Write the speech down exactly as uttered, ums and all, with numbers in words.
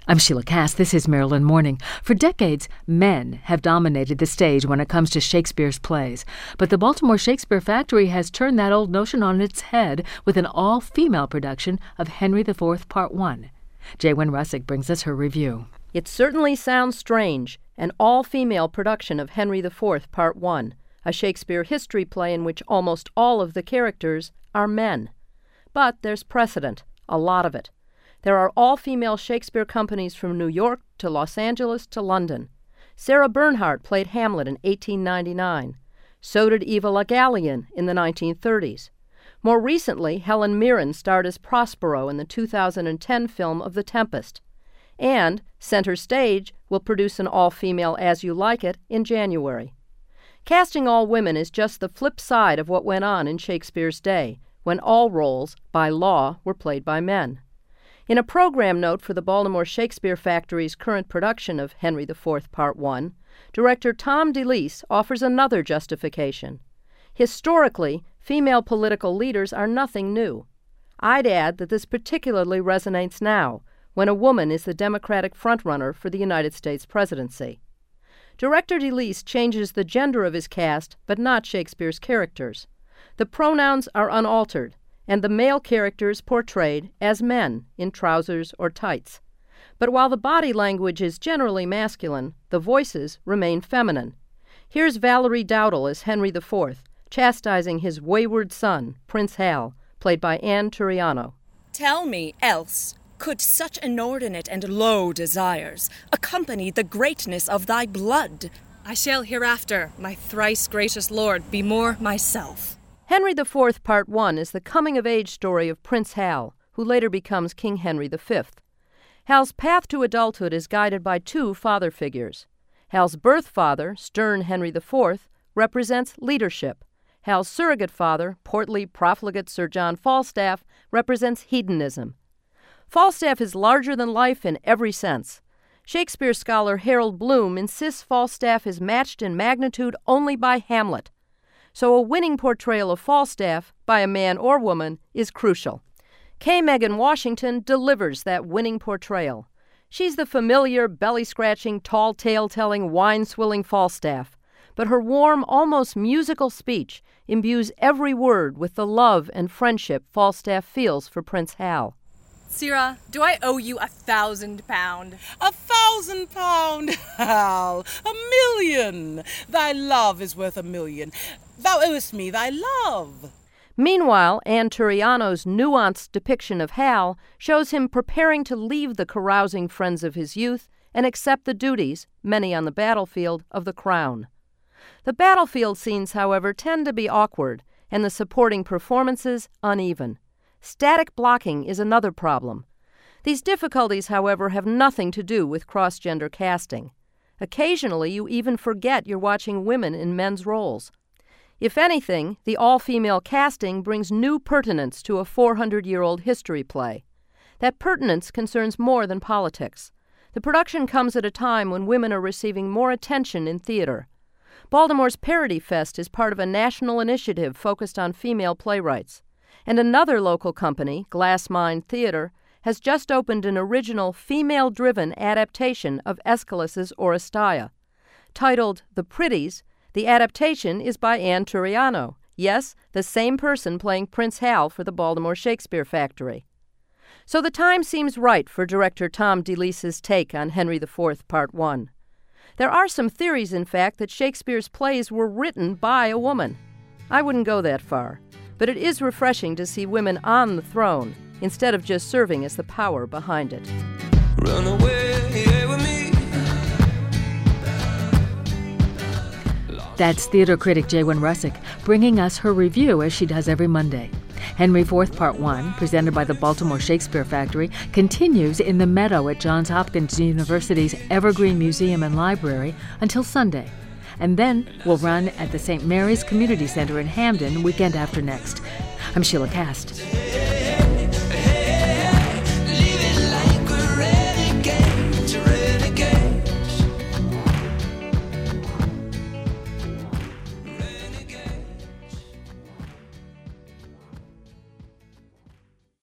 I'm Sheila Cass. This is Maryland Morning. For decades, men have dominated the stage when it comes to Shakespeare's plays. But the Baltimore Shakespeare Factory has turned that old notion on its head with an all-female production of Henry the Fourth, Part One. Jaywin Russick brings us her review. It certainly sounds strange, an all-female production of Henry the Fourth, Part One, a Shakespeare history play in which almost all of the characters are men. But there's precedent, a lot of it. There are all-female Shakespeare companies from New York to Los Angeles to London. Sarah Bernhardt played Hamlet in eighteen ninety-nine. So did Eva Le Gallienne in the nineteen thirties. More recently, Helen Mirren starred as Prospero in the two thousand ten film of The Tempest. And Center Stage will produce an all-female As You Like It in January. Casting all women is just the flip side of what went on in Shakespeare's day, when all roles, by law, were played by men. In a program note for the Baltimore Shakespeare Factory's current production of Henry the Fourth, Part One, director Tom DeLise offers another justification. Historically, female political leaders are nothing new. I'd add that this particularly resonates now, when a woman is the Democratic frontrunner for the United States presidency. Director DeLise changes the gender of his cast, but not Shakespeare's characters. The pronouns are unaltered, and the male characters portrayed as men in trousers or tights. But while the body language is generally masculine, the voices remain feminine. Here's Valerie Dowdle as Henry the Fourth, chastising his wayward son, Prince Hal, played by Anne Turiano. Tell me, else, could such inordinate and low desires accompany the greatness of thy blood? I shall hereafter, my thrice gracious lord, be more myself. Henry the Fourth, Part One is the coming-of-age story of Prince Hal, who later becomes King Henry the Fifth. Hal's path to adulthood is guided by two father figures. Hal's birth father, stern Henry the Fourth, represents leadership. Hal's surrogate father, portly, profligate Sir John Falstaff, represents hedonism. Falstaff is larger than life in every sense. Shakespeare scholar Harold Bloom insists Falstaff is matched in magnitude only by Hamlet. So a winning portrayal of Falstaff, by a man or woman, is crucial. K. Megan Washington delivers that winning portrayal. She's the familiar, belly-scratching, tall tale-telling, wine-swilling Falstaff. But her warm, almost musical speech imbues every word with the love and friendship Falstaff feels for Prince Hal. Sirrah, do I owe you a thousand pound? A thousand pound, Hal, a million. Thy love is worth a million. Thou owest me thy love. Meanwhile, Anne Turiano's nuanced depiction of Hal shows him preparing to leave the carousing friends of his youth and accept the duties, many on the battlefield, of the crown. The battlefield scenes, however, tend to be awkward, and the supporting performances uneven. Static blocking is another problem. These difficulties, however, have nothing to do with cross-gender casting. Occasionally, you even forget you're watching women in men's roles. If anything, the all-female casting brings new pertinence to a four hundred year old history play. That pertinence concerns more than politics. The production comes at a time when women are receiving more attention in theater. Baltimore's Parody Fest is part of a national initiative focused on female playwrights. And another local company, Glassmind Theater, has just opened an original female-driven adaptation of Aeschylus's Oresteia. Titled The Pretties, the adaptation is by Anne Turiano, yes, the same person playing Prince Hal for the Baltimore Shakespeare Factory. So the time seems right for director Tom DeLise's take on Henry the Fourth, Part One. There are some theories, in fact, that Shakespeare's plays were written by a woman. I wouldn't go that far, but it is refreshing to see women on the throne instead of just serving as the power behind it. Run away with me. That's theater critic Jaywin Russick bringing us her review as she does every Monday. Henry the Fourth, Part One, presented by the Baltimore Shakespeare Factory, continues in the Meadow at Johns Hopkins University's Evergreen Museum and Library until Sunday, and then will run at the Saint Mary's Community Center in Hamden weekend after next. I'm Sheila Cass.